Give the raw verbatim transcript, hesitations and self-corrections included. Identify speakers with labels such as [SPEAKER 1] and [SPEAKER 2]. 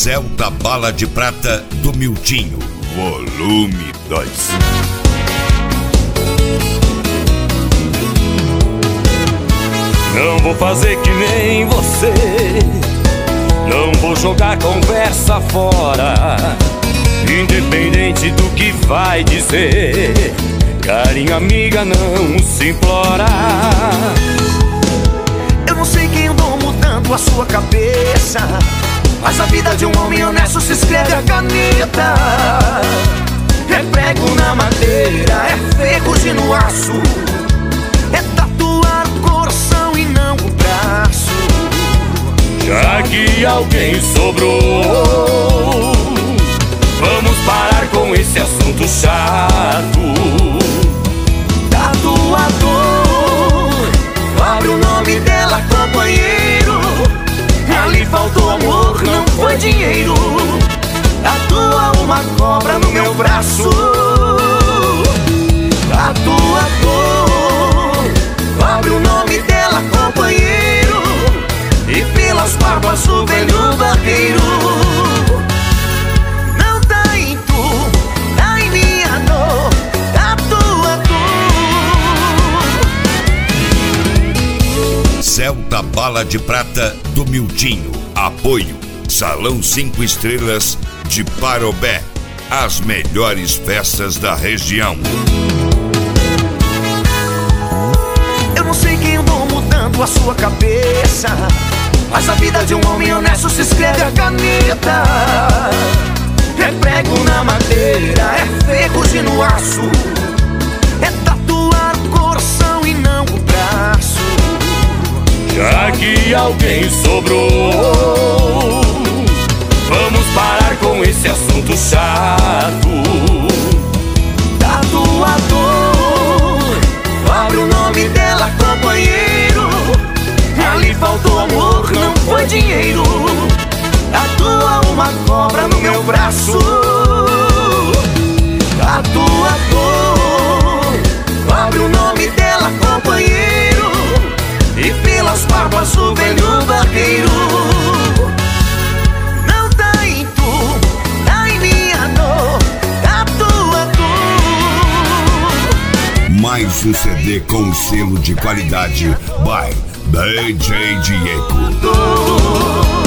[SPEAKER 1] Celta Bala de Prata do Miltinho, volume dois.
[SPEAKER 2] Não vou fazer que nem você, não vou jogar conversa fora, independente do que vai dizer. Carinho, amiga, não se implora.
[SPEAKER 3] Eu não sei quem andou mudando a sua cabeça, mas a vida de um homem honesto se escreve a caneta. É prego na madeira, é ferrugem no aço, é tatuar o coração e não o braço.
[SPEAKER 2] Já que alguém sobrou, vamos parar com esse assunto chato.
[SPEAKER 3] Tatuador, abre o nome dela, companheiro. Ali faltou amor, não foi dinheiro. Tatua uma cobra no meu braço. Tatuador, abre o nome dela, companheiro. E pelas barbas o velho barqueiro. Não tá em tu, tá em minha dor. Tatuador.
[SPEAKER 1] Celta Bala de Prata do Miltinho. Apoio Salão cinco Estrelas de Parobé. As melhores festas da região.
[SPEAKER 3] Eu não sei quem andou mudando a sua cabeça, mas a vida de um homem honesto se escreve a caneta. É prego na madeira, é ferrugem no aço, é tatuar o coração e não o braço.
[SPEAKER 2] Já que alguém sobrou, vamos parar com esse assunto chato.
[SPEAKER 3] Tatuador, abre o nome dela, companheiro. Ali faltou amor, não foi dinheiro. Tatua uma cobra no meu braço. Tatuador, abre o nome dela, companheiro. E pelas barbas o velho barqueiro. Não tá em tu, tá em minha dor. Tatuador.
[SPEAKER 1] Mais um C D com selo de qualidade by D J Diego.